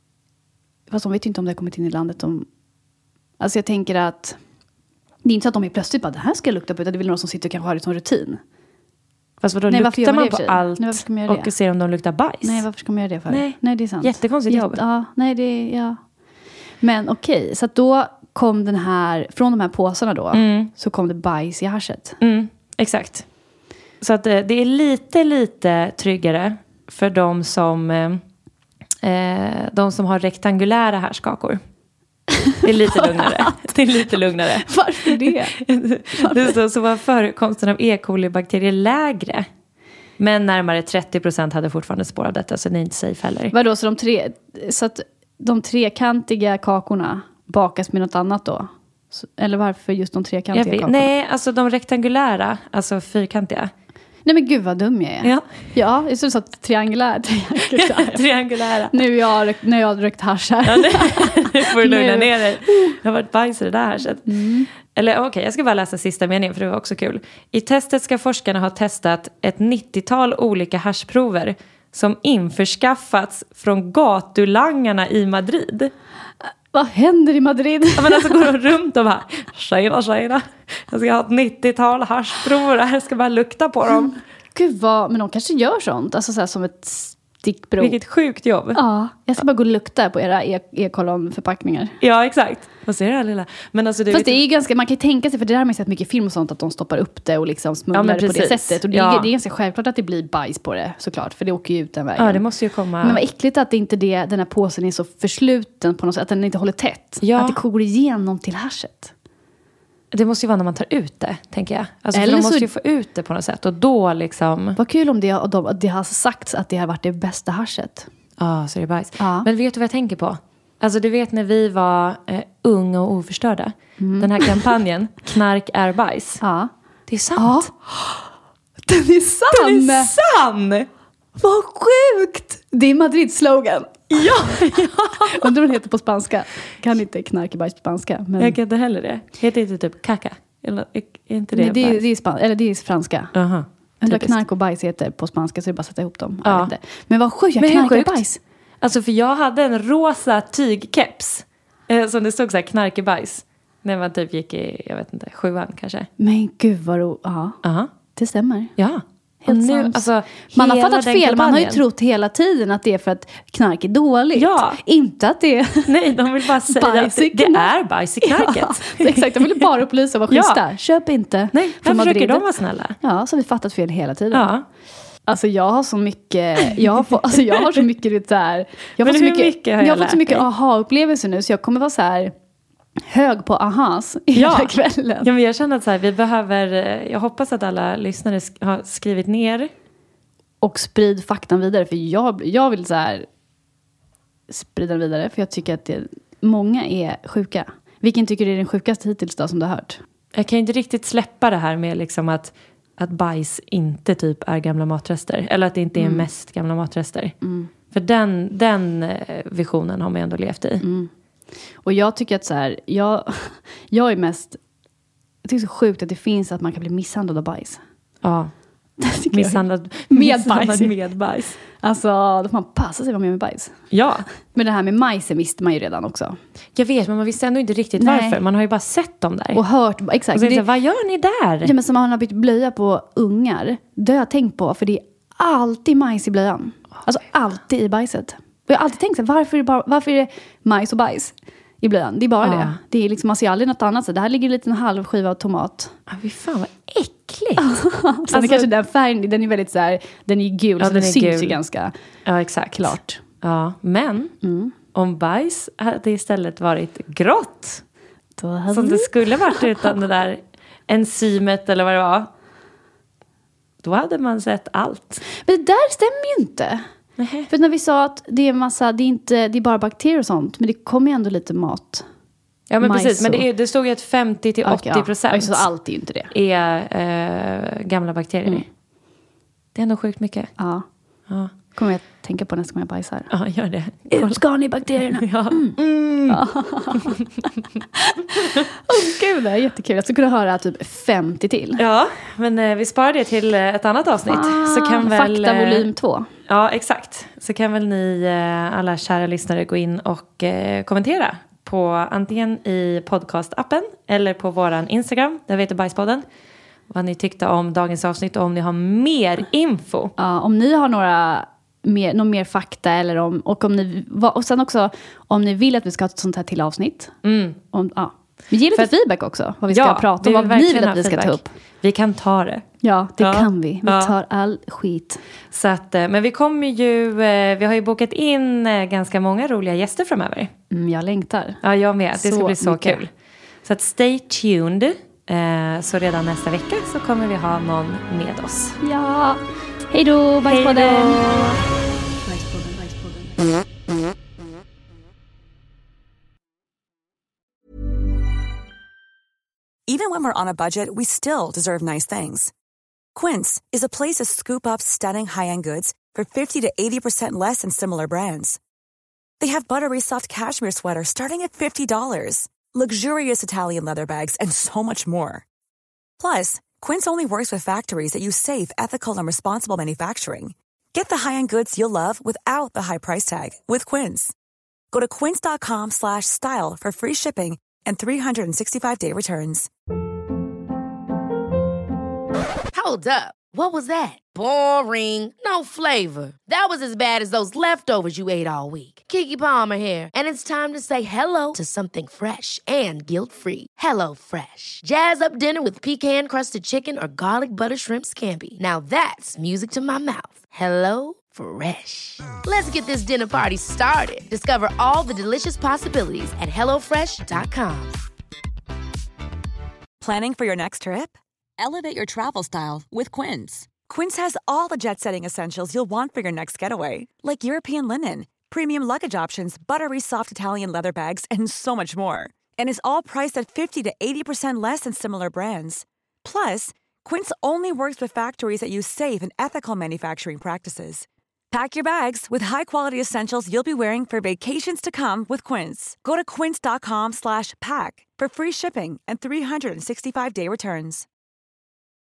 fast de vet ju inte om det har kommit in i landet. Alltså jag tänker att det är inte så att de är plötsligt bara, det här ska jag lukta på, utan det är väl någon som sitter och kanske har det som rutin. Fast då luktar man på allt och ser om de luktar bajs? Nej, varför ska man göra det för? Nej, det är sant. Jättekonstigt jobb. Ja, nej, ja. Men okej, så att då kom den här, från de här påsarna då, så kom det bajs i haschet. Exakt. Så att det är lite tryggare för de som har rektangulära haschkakor. Det är lite lugnare. Varför det? Det står så var förekomsten av E. coli-bakterier lägre. Men närmare 30% hade fortfarande spår av detta, så det är inte safe heller. Vadå, så att de trekantiga kakorna bakas med något annat då? Eller varför just de trekantiga kakorna? Nej, alltså de rektangulära, alltså fyrkantiga. Nej men gud vad dum jag är. Ja, jag så att triangulära. Triangulära. Nu har jag rökt hasch här. Ja, nu får du lugna ner dig. Det har varit bajs i det där haschet. Eller okej, jag ska bara läsa sista meningen för det var också kul. I testet ska forskarna ha testat ett 90-tal olika haschprover som införskaffats från gatulangarna i Madrid. Vad händer i Madrid? Ja, men alltså går de runt och bara, tjena. Jag ska ha ett 90-tal haschprover här, jag ska bara lukta på dem. Gud men de kanske gör sånt. Alltså så här, som ett stickprov. Vilket sjukt jobb. Ja, jag ska bara gå och lukta på era e-kollonförpackningar. Ja, exakt. Vad ser det här lilla? Men alltså, fast det är ju ganska, man kan ju tänka sig, för det där har man sett mycket film och sånt, att de stoppar upp det och liksom smugglar det på det sättet. Och det är ganska självklart att det blir bajs på det, såklart. För det åker ju ut den vägen. Ja, det måste ju komma. Men vad äckligt att det inte den här påsen är så försluten på något sätt, att den inte håller tätt. Ja. Att det går igenom till haschet. Det måste ju vara när man tar ut det, tänker jag. Alltså, eller de måste ju få ut det på något sätt. Och då liksom... Vad kul om det har sagts att det har varit det bästa haschet. Ja, så är det bajs. Ja. Men vet du vad jag tänker på? Alltså du vet när vi var unga och oförstörda. Den här kampanjen, knark är bajs. Ja. Det är sant. Ja. Den är sann! Vad sjukt! Det är Madrid-slogan. Ja. Undrar vad den heter på spanska. Kan inte knark är bajs på spanska. Men... Jag kan inte heller det. Heter inte typ kaka? Eller är inte det? Det är franska. Undrar knark och bajs heter på spanska, så det är bara att sätta ihop dem. Ja. Men vad sjukt, knark är bajs. Alltså för jag hade en rosa tygkeps som det stod så här, knark är bajs. När man typ gick i, jag vet inte, 7:an kanske. Men gud vad ja. Det stämmer. Ja. Nu, alltså, man har fattat fel. Kampanjen. Man har ju trott hela tiden att det är för att knark är dåligt. Ja. Inte att det är... Nej, de vill bara säga att det är bajs i knarket. Ja, exakt, de vill bara upplysa vad schysst där. Köp inte. Nej, här försöker de vara snälla. Ja, så har vi fattat fel hela tiden. Ja. Alltså jag har så mycket... Jag har så mycket det där... Jag har fått så mycket aha-upplevelser nu, så jag kommer vara så här... hög på ahas hela kvällen. Ja, men jag känner att så här, vi behöver... Jag hoppas att alla lyssnare har skrivit ner. Och sprid faktan vidare. För jag vill så här sprida den vidare. För jag tycker att många är sjuka. Vilken tycker du är den sjukaste hittills då, som du har hört? Jag kan inte riktigt släppa det här med liksom att bajs inte typ är gamla matrester. Eller att det inte är mest gamla matrester. För den visionen har man ändå levt i. Och jag tycker att så här, jag är mest... Jag tycker det är så sjukt att det finns att man kan bli misshandlad av bajs. Ja. Misshandlad med bajs. Alltså, då får man passa sig med bajs. Ja. Men det här med majsen visste man ju redan också. Jag vet, men man visste ändå inte riktigt varför. Man har ju bara sett dem där. Och hört, exakt. Och så vad gör ni där? Ja, men som man har bytt blöja på ungar. Det har jag tänkt på, för det är alltid majs i blöjan. Alltså alltid i bajset. Och jag har alltid tänkt så här, varför är det majs och bajs i blöjan? Det är bara det. Det är liksom, man ser aldrig något annat. Så det här ligger en liten halv skiva av tomat. Fy fan vad äckligt. Sen är kanske den färgen, den är väldigt så här, den är gul, så den syns ju ganska klart. Ja, men om bajs hade istället varit grått, som det skulle varit utan det där enzymet eller vad det var, då hade man sett allt. Men det där stämmer ju inte. Nej. För när vi sa att det är massa, det är bara bakterier och sånt, men det kommer ju ändå lite mat. Ja, men precis, men det stod ju att 50-80% så allt är ju inte det. Är gamla bakterier. Det är ändå sjukt mycket. Ja. Kommer jag att tänka på nästa gång jag bajsar. Ja, gör det. Ska ni bakterierna? Ja. Gud, det är jättekul. Jag skulle kunna höra typ 50 till. Ja, men vi sparar det till ett annat avsnitt. Så kan väl... Fakta volym 2. Ja, exakt. Så kan väl ni alla kära lyssnare gå in och kommentera på antingen i podcastappen eller på våran Instagram, där vi heter Bajspodden, vad ni tyckte om dagens avsnitt och om ni har mer info. Ja, om ni har någon mer fakta eller och sen också om ni vill att vi ska ha ett sånt här till avsnitt. Vi ger lite feedback också, vad vi ska prata om, vad ni vill att vi ska ta upp. Vi kan ta det. Ja, det kan vi. Vi tar all skit. Så att, men vi kommer ju, vi har ju bokat in ganska många roliga gäster framöver. Jag längtar. Ja, jag med. Det ska bli så kul. Så att stay tuned. Så redan nästa vecka så kommer vi ha någon med oss. Ja. Hej då, Bajspodden. Even when we're on a budget, we still deserve nice things. Quince is a place to scoop up stunning high-end goods for 50 to 80% less than similar brands. They have buttery soft cashmere sweaters starting at $50, luxurious Italian leather bags, and so much more. Plus, Quince only works with factories that use safe, ethical, and responsible manufacturing. Get the high-end goods you'll love without the high price tag with Quince. Go to quince.com/style for free shipping and 365-day returns. Hold up. What was that? Boring. No flavor. That was as bad as those leftovers you ate all week. Keke Palmer here, and it's time to say hello to something fresh and guilt-free. Hello Fresh. Jazz up dinner with pecan-crusted chicken or garlic butter shrimp scampi. Now that's music to my mouth. Hello Fresh. Let's get this dinner party started. Discover all the delicious possibilities at hellofresh.com. Planning for your next trip? Elevate your travel style with Quince. Quince has all the jet-setting essentials you'll want for your next getaway, like European linen, premium luggage options, buttery soft Italian leather bags, and so much more. And is all priced at 50 to 80% less than similar brands. Plus, Quince only works with factories that use safe and ethical manufacturing practices. Pack your bags with high-quality essentials you'll be wearing for vacations to come with Quince. Go to quince.com/pack for free shipping and 365-day returns.